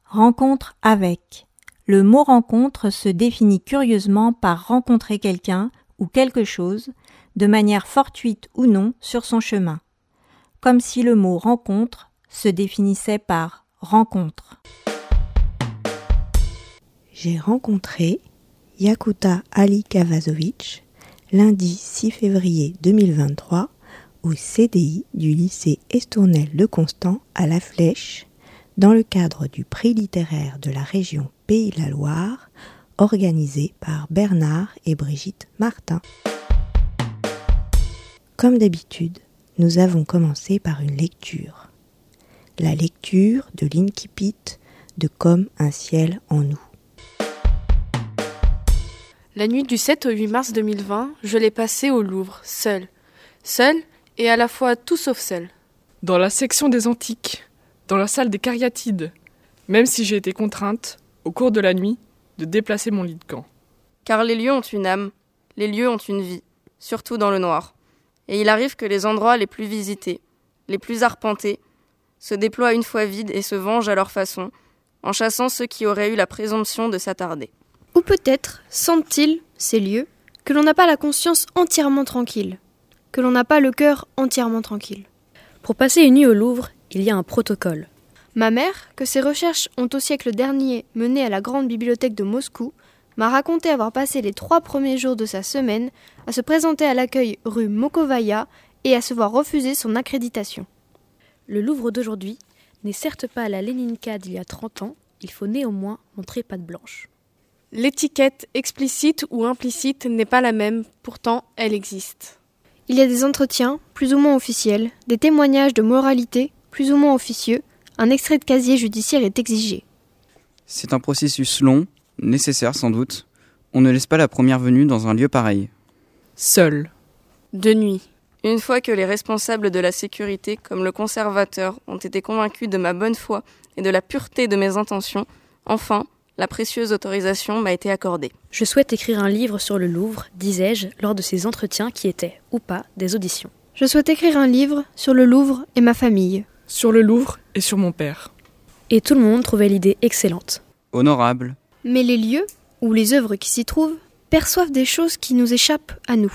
Rencontre avec. Le mot rencontre se définit curieusement par rencontrer quelqu'un ou quelque chose, de manière fortuite ou non, sur son chemin. Comme si le mot rencontre se définissait par rencontre. J'ai rencontré Yakuta Ali Kavazovic lundi 6 février 2023 au CDI du lycée Estournel de Constant à La Flèche dans le cadre du prix littéraire de la région Pays de la Loire organisé par Bernard et Brigitte Martin. Comme d'habitude, nous avons commencé par une lecture. La lecture de l'incipit de Comme un ciel en nous. La nuit du 7 au 8 mars 2020, je l'ai passée au Louvre, seule. Seule et à la fois tout sauf seule. Dans la section des antiques, dans la salle des cariatides, même si j'ai été contrainte, au cours de la nuit, de déplacer mon lit de camp. Car les lieux ont une âme, les lieux ont une vie, surtout dans le noir. Et il arrive que les endroits les plus visités, les plus arpentés, se déploient une fois vides et se vengent à leur façon, en chassant ceux qui auraient eu la présomption de s'attarder. Ou peut-être sentent-ils, ces lieux, que l'on n'a pas la conscience entièrement tranquille, que l'on n'a pas le cœur entièrement tranquille. Pour passer une nuit au Louvre, il y a un protocole. Ma mère, que ses recherches ont au siècle dernier mené à la grande bibliothèque de Moscou, m'a raconté avoir passé les 3 premiers jours de sa semaine à se présenter à l'accueil rue Mokovaya et à se voir refuser son accréditation. Le Louvre d'aujourd'hui n'est certes pas la Leninka d'il y a 30 ans, il faut néanmoins montrer patte blanche. L'étiquette explicite ou implicite n'est pas la même, pourtant elle existe. Il y a des entretiens, plus ou moins officiels, des témoignages de moralité, plus ou moins officieux, un extrait de casier judiciaire est exigé. C'est un processus long, nécessaire sans doute. On ne laisse pas la première venue dans un lieu pareil. Seul. De nuit. Une fois que les responsables de la sécurité, comme le conservateur, ont été convaincus de ma bonne foi et de la pureté de mes intentions, enfin, la précieuse autorisation m'a été accordée. Je souhaite écrire un livre sur le Louvre, disais-je, lors de ces entretiens qui étaient, ou pas, des auditions. Je souhaite écrire un livre sur le Louvre et ma famille. Sur le Louvre et sur mon père. Et tout le monde trouvait l'idée excellente. Honorable. Mais les lieux, ou les œuvres qui s'y trouvent, perçoivent des choses qui nous échappent à nous.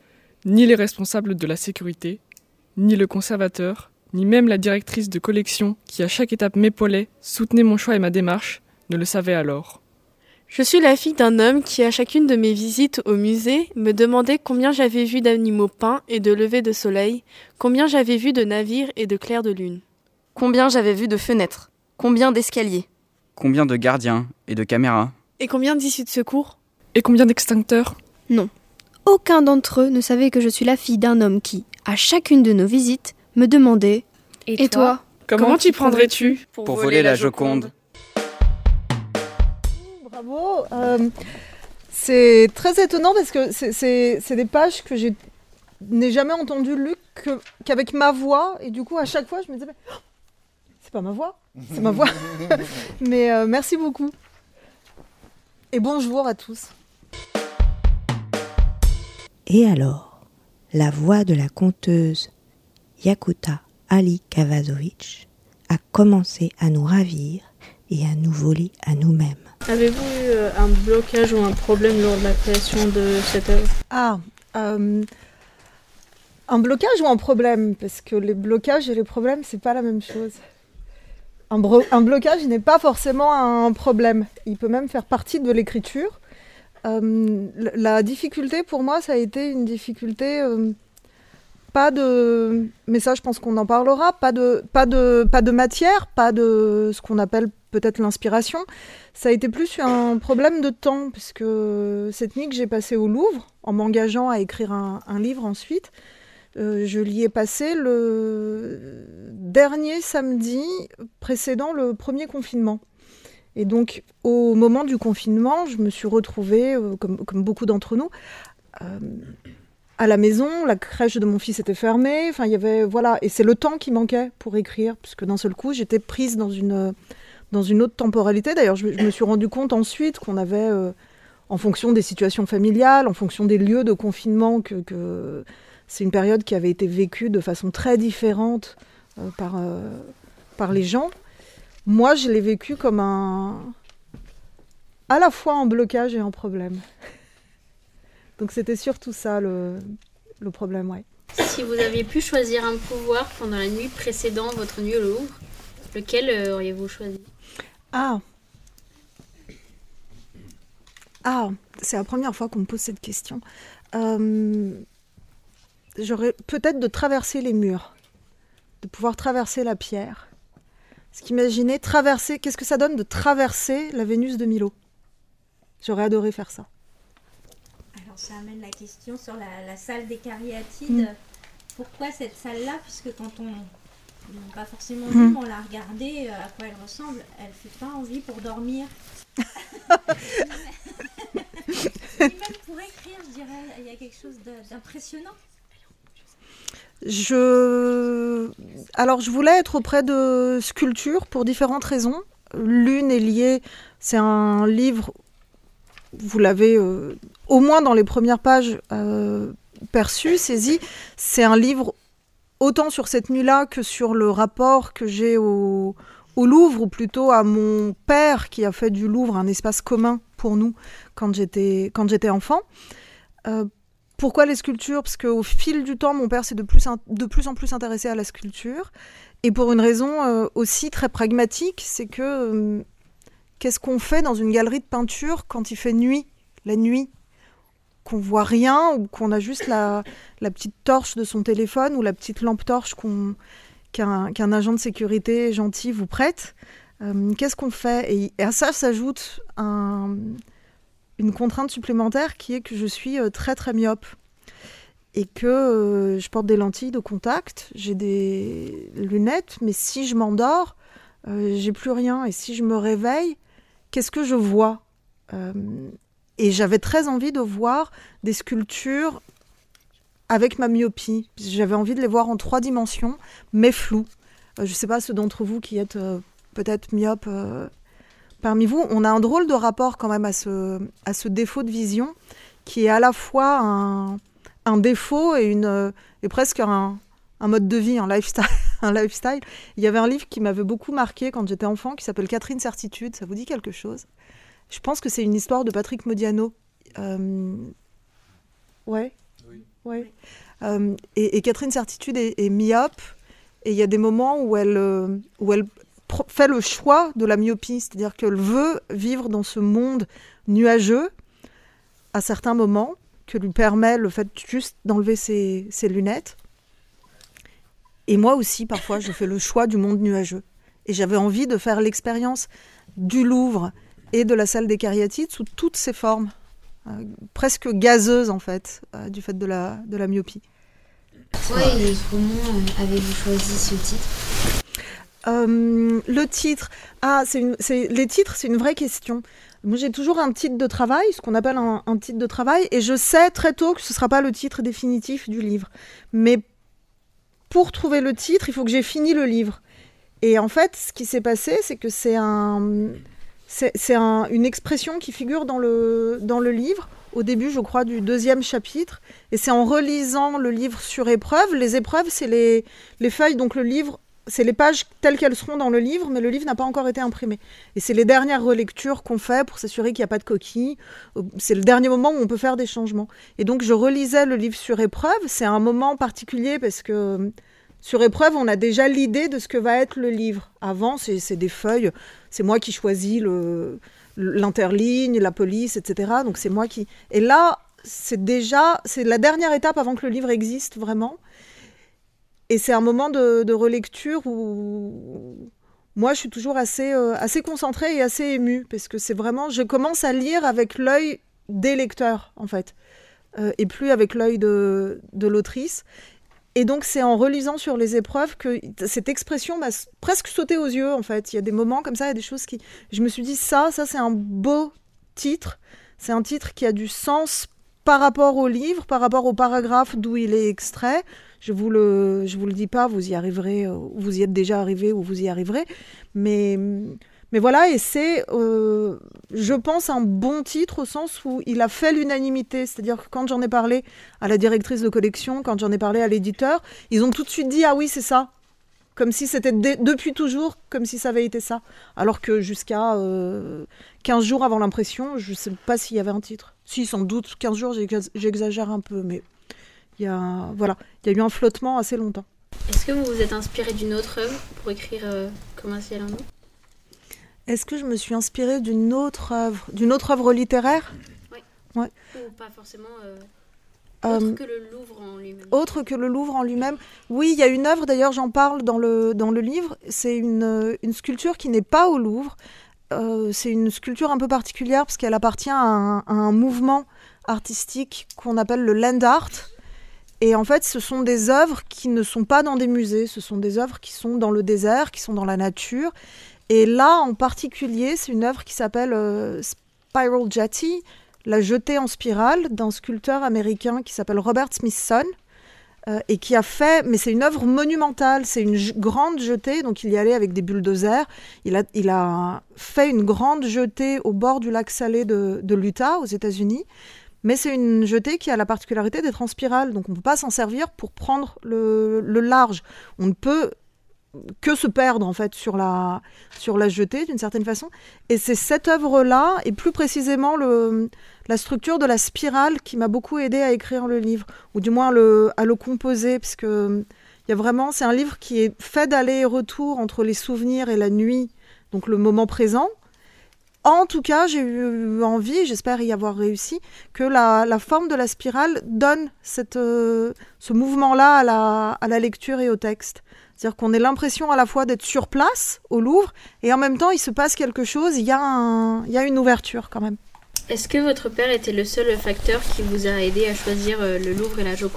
Ni les responsables de la sécurité, ni le conservateur, ni même la directrice de collection qui à chaque étape m'épaulait, soutenait mon choix et ma démarche, ne le savaient alors. Je suis la fille d'un homme qui, à chacune de mes visites au musée, me demandait combien j'avais vu d'animaux peints et de levées de soleil, combien j'avais vu de navires et de clairs de lune. Combien j'avais vu de fenêtres, combien d'escaliers. Combien de gardiens et de caméras. Et combien d'issues de secours. Et combien d'extincteurs. Non. Aucun d'entre eux ne savait que je suis la fille d'un homme qui, à chacune de nos visites, me demandait « Et toi, comment t'y prendrais-tu pour voler la Joconde ?» Bravo. C'est très étonnant parce que c'est des pages que je n'ai jamais entendues lues qu'avec ma voix. Et du coup, à chaque fois, je me disais oh, c'est pas ma voix, c'est ma voix. Mais merci beaucoup. Et bonjour à tous. Et alors, la voix de la conteuse Yakuta Ali Kavazovic a commencé à nous ravir et à nous voler à nous-mêmes. Avez-vous eu un blocage ou un problème lors de la création de cette œuvre ? Un blocage ou un problème ? Parce que les blocages et les problèmes, c'est pas la même chose. Un blocage n'est pas forcément un problème. Il peut même faire partie de l'écriture. La difficulté pour moi, ça a été une difficulté... pas de... Mais ça, je pense qu'on en parlera. Pas de matière, pas de ce qu'on appelle peut-être l'inspiration. Ça a été plus un problème de temps, puisque cette nuit que j'ai passée au Louvre, en m'engageant à écrire un livre ensuite, je l'y ai passé le dernier samedi précédant le premier confinement. Et donc, au moment du confinement, je me suis retrouvée, comme beaucoup d'entre nous, à la maison. La crèche de mon fils était fermée. Enfin, il y avait, voilà. Et c'est le temps qui manquait pour écrire, puisque d'un seul coup, j'étais prise dans une autre temporalité. D'ailleurs, je me suis rendu compte ensuite qu'on avait, en fonction des situations familiales, en fonction des lieux de confinement, que c'est une période qui avait été vécue de façon très différente par les gens. moi, je l'ai vécu comme à la fois un blocage et un problème. Donc c'était surtout ça le problème, ouais. Si vous aviez pu choisir un pouvoir pendant la nuit précédant votre nuit au Louvre, lequel auriez-vous choisi ? Ah, c'est la première fois qu'on me pose cette question. J'aurais peut-être de traverser les murs, de pouvoir traverser la pierre. Parce qu'imaginez traverser, qu'est-ce que ça donne de traverser la Vénus de Milo ? J'aurais adoré faire ça. Alors ça amène la question sur la salle des Cariatides. Pourquoi cette salle-là ? Puisque quand on n'a pas forcément vu, mais on l'a regardée, à quoi elle ressemble, elle ne fait pas envie pour dormir. Même pour écrire, je dirais, il y a quelque chose d'impressionnant. Alors, je voulais être auprès de sculptures pour différentes raisons. L'une est liée, c'est un livre, vous l'avez au moins dans les premières pages perçu, saisi. C'est un livre autant sur cette nuit-là que sur le rapport que j'ai au Louvre, ou plutôt à mon père qui a fait du Louvre un espace commun pour nous quand j'étais enfant. Pourquoi les sculptures ? Parce qu'au fil du temps, mon père s'est de plus en plus intéressé à la sculpture. Et pour une raison aussi très pragmatique, c'est que qu'est-ce qu'on fait dans une galerie de peinture quand il fait nuit, la nuit ? Qu'on voit rien, ou qu'on a juste la petite torche de son téléphone ou la petite lampe torche qu'un agent de sécurité gentil vous prête. Qu'est-ce qu'on fait ? Et à ça s'ajoute une contrainte supplémentaire qui est que je suis très très myope et que je porte des lentilles de contact, j'ai des lunettes, mais si je m'endors, j'ai plus rien. Et si je me réveille, qu'est-ce que je vois ? Et j'avais très envie de voir des sculptures avec ma myopie. J'avais envie de les voir en 3 dimensions, mais floues. Je ne sais pas, ceux d'entre vous qui êtes peut-être myopes parmi vous, on a un drôle de rapport quand même à ce défaut de vision qui est à la fois un défaut et presque un mode de vie, un lifestyle. Il y avait un livre qui m'avait beaucoup marqué quand j'étais enfant qui s'appelle Catherine Certitude. Ça vous dit quelque chose ? Je pense que c'est une histoire de Patrick Modiano. Ouais. Oui. Et Catherine Certitude est myope, et il y a des moments où elle fait le choix de la myopie, c'est-à-dire qu'elle veut vivre dans ce monde nuageux à certains moments, que lui permet le fait juste d'enlever ses lunettes. Et moi aussi, parfois, je fais le choix du monde nuageux. Et j'avais envie de faire l'expérience du Louvre et de la salle des Cariatides sous toutes ses formes, presque gazeuses en fait, du fait de la myopie. Pourquoi et comment avez-vous choisi ce titre ? Le titre, les titres, c'est une vraie question. Moi, j'ai toujours un titre de travail, ce qu'on appelle un titre de travail, et je sais très tôt que ce ne sera pas le titre définitif du livre. Mais pour trouver le titre, il faut que j'ai fini le livre. Et en fait, ce qui s'est passé, c'est que c'est une expression qui figure dans le livre, au début, je crois, du 2e chapitre. Et c'est en relisant le livre sur épreuve. Les épreuves, c'est les feuilles, donc le livre, c'est les pages telles qu'elles seront dans le livre, mais le livre n'a pas encore été imprimé. Et c'est les dernières relectures qu'on fait pour s'assurer qu'il n'y a pas de coquilles. C'est le dernier moment où on peut faire des changements. Et donc, je relisais le livre sur épreuve. C'est un moment particulier parce que sur épreuve, on a déjà l'idée de ce que va être le livre. Avant, c'est des feuilles. C'est moi qui choisis l'interligne, la police, etc. Donc, c'est moi qui... Et là, c'est la dernière étape avant que le livre existe vraiment. Et c'est un moment de relecture où moi, je suis toujours assez concentrée et assez émue, parce que c'est vraiment... Je commence à lire avec l'œil des lecteurs, en fait, et plus avec l'œil de l'autrice. Et donc, c'est en relisant sur les épreuves que cette expression m'a presque sauté aux yeux, en fait. Il y a des moments comme ça, il y a des choses qui... Je me suis dit, ça c'est un beau titre. C'est un titre qui a du sens par rapport au livre, par rapport au paragraphe d'où il est extrait. Je vous le dis pas, vous y arriverez, vous y êtes déjà arrivé ou vous y arriverez. Mais voilà, et c'est, je pense, un bon titre au sens où il a fait l'unanimité. C'est-à-dire que quand j'en ai parlé à la directrice de collection, quand j'en ai parlé à l'éditeur, ils ont tout de suite dit « Ah oui, c'est ça ». comme si c'était depuis toujours, comme si ça avait été ça. Alors que jusqu'à 15 jours avant l'impression, je ne sais pas s'il y avait un titre. Si, sans doute, 15 jours, j'exagère un peu, mais il y a eu un flottement assez longtemps. Est-ce que vous vous êtes inspiré d'une autre œuvre pour écrire Comme un ciel en eau ? Est-ce que je me suis inspirée d'une autre œuvre littéraire ? Oui. Ouais. Ou pas forcément autre que le Louvre en lui-même. Autre que le Louvre en lui-même. Oui, il y a une œuvre, d'ailleurs j'en parle dans le livre, c'est une sculpture qui n'est pas au Louvre. C'est une sculpture un peu particulière parce qu'elle appartient à un mouvement artistique qu'on appelle le land art. Et en fait, ce sont des œuvres qui ne sont pas dans des musées, ce sont des œuvres qui sont dans le désert, qui sont dans la nature. Et là, en particulier, c'est une œuvre qui s'appelle Spiral Jetty, la jetée en spirale, d'un sculpteur américain qui s'appelle Robert Smithson, et qui a fait, mais c'est une œuvre monumentale, c'est une grande jetée, donc il y allait avec des bulldozers, il a fait une grande jetée au bord du lac salé de l'Utah, aux États-Unis, mais c'est une jetée qui a la particularité d'être en spirale, donc on ne peut pas s'en servir pour prendre le large. On ne peut que se perdre en fait sur la jetée d'une certaine façon. Et c'est cette œuvre-là, et plus précisément la structure de la spirale qui m'a beaucoup aidée à écrire le livre, ou du moins à le composer, parce que c'est un livre qui est fait d'aller et retour entre les souvenirs et la nuit, donc le moment présent. En tout cas, j'ai eu envie, j'espère y avoir réussi, que la forme de la spirale donne ce mouvement-là à la lecture et au texte. C'est-à-dire qu'on ait l'impression à la fois d'être sur place, au Louvre, et en même temps, il se passe quelque chose, il y a une ouverture quand même. Est-ce que votre père était le seul facteur qui vous a aidé à choisir le Louvre et la Joconde ?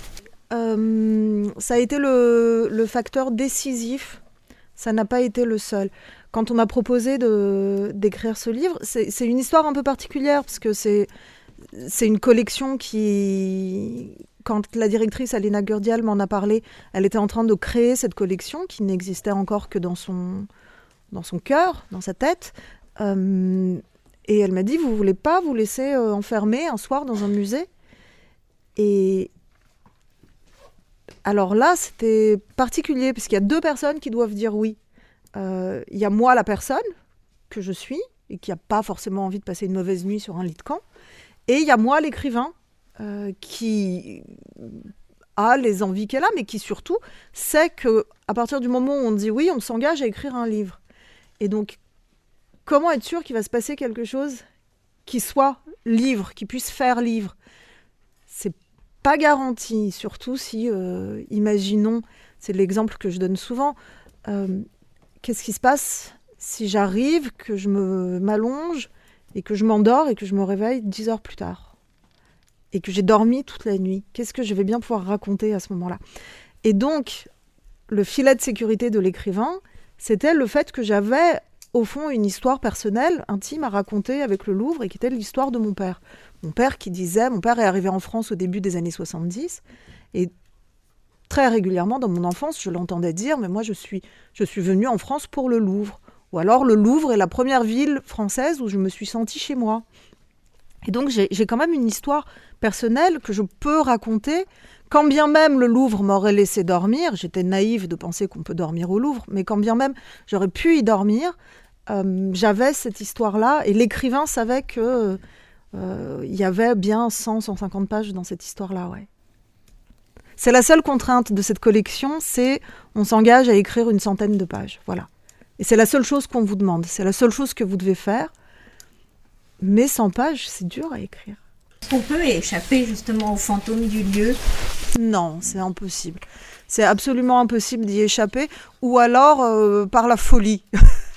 Ça a été le facteur décisif, ça n'a pas été le seul. Quand on m'a proposé d'écrire ce livre, c'est une histoire un peu particulière, parce que c'est une collection qui... Quand la directrice Alina Gurdial m'en a parlé, elle était en train de créer cette collection qui n'existait encore que dans son cœur, dans sa tête. Et elle m'a dit, vous ne voulez pas vous laisser enfermer un soir dans un musée ? Et alors là, c'était particulier, parce qu'il y a 2 personnes qui doivent dire oui. Il y a moi, la personne que je suis, et qui n'a pas forcément envie de passer une mauvaise nuit sur un lit de camp. Et il y a moi, l'écrivain, qui a les envies qu'elle a, mais qui surtout sait qu'à partir du moment où on dit oui, on s'engage à écrire un livre. Et donc, comment être sûr qu'il va se passer quelque chose qui soit livre, qui puisse faire livre ? C'est pas garanti, surtout si, imaginons, c'est l'exemple que je donne souvent, qu'est-ce qui se passe si j'arrive, que je m'allonge et que je m'endors et que je me réveille 10 heures plus tard ? Et que j'ai dormi toute la nuit. Qu'est-ce que je vais bien pouvoir raconter à ce moment-là ? Et donc, le filet de sécurité de l'écrivain, c'était le fait que j'avais, au fond, une histoire personnelle, intime, à raconter avec le Louvre, et qui était l'histoire de mon père. Mon père est arrivé en France au début des années 70, et très régulièrement, dans mon enfance, je l'entendais dire, mais moi, je suis venue en France pour le Louvre. Ou alors, le Louvre est la première ville française où je me suis sentie chez moi. Et donc, j'ai quand même une histoire personnelle que je peux raconter, quand bien même le Louvre m'aurait laissé dormir. J'étais naïve de penser qu'on peut dormir au Louvre, mais quand bien même j'aurais pu y dormir, j'avais cette histoire-là, et l'écrivain savait que il y avait bien 100-150 pages dans cette histoire-là, ouais. C'est la seule contrainte de cette collection, c'est on s'engage à écrire 100 de pages, voilà. Et c'est la seule chose qu'on vous demande, c'est la seule chose que vous devez faire. Mais 100 pages, c'est dur à écrire. Est-ce qu'on peut échapper justement aux fantômes du lieu ? Non, c'est impossible. C'est absolument impossible d'y échapper, ou alors par la folie,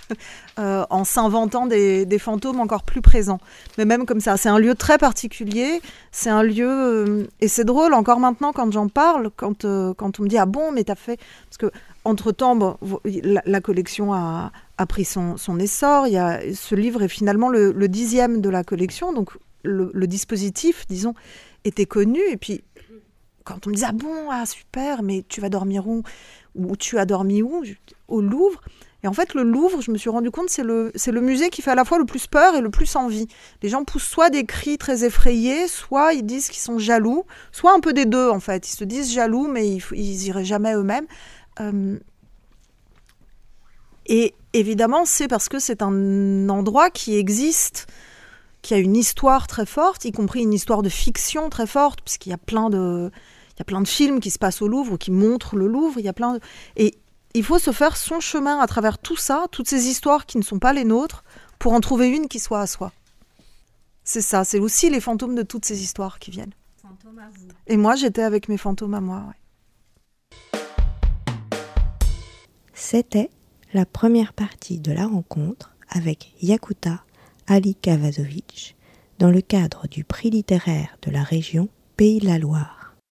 en s'inventant des fantômes encore plus présents. Mais même comme ça, c'est un lieu très particulier, c'est un lieu... et c'est drôle, encore maintenant, quand j'en parle, quand on me dit « Ah bon, mais t'as fait... » Parce que entre-temps, la collection a pris son essor. Ce livre est finalement le 10e de la collection, donc le dispositif, disons, était connu. Et puis, quand on me disait « Ah bon, super, mais tu vas dormir où ? Ou tu as dormi où ? » Au Louvre. Et en fait, le Louvre, je me suis rendu compte, c'est le musée qui fait à la fois le plus peur et le plus envie. Les gens poussent soit des cris très effrayés, soit ils disent qu'ils sont jaloux, soit un peu des deux, en fait. Ils se disent jaloux, mais ils iraient jamais eux-mêmes. Et évidemment, c'est parce que c'est un endroit qui existe, qui a une histoire très forte, y compris une histoire de fiction très forte, puisqu'il y a plein de films qui se passent au Louvre ou qui montrent le Louvre. Et il faut se faire son chemin à travers tout ça, toutes ces histoires qui ne sont pas les nôtres, pour en trouver une qui soit à soi. C'est ça, c'est aussi les fantômes de toutes ces histoires qui viennent. Fantôme à vous. Et moi, j'étais avec mes fantômes à moi. Ouais. C'était la première partie de la rencontre avec Yakuta Ali Kavazovic dans le cadre du prix littéraire de la région Pays de la Loire.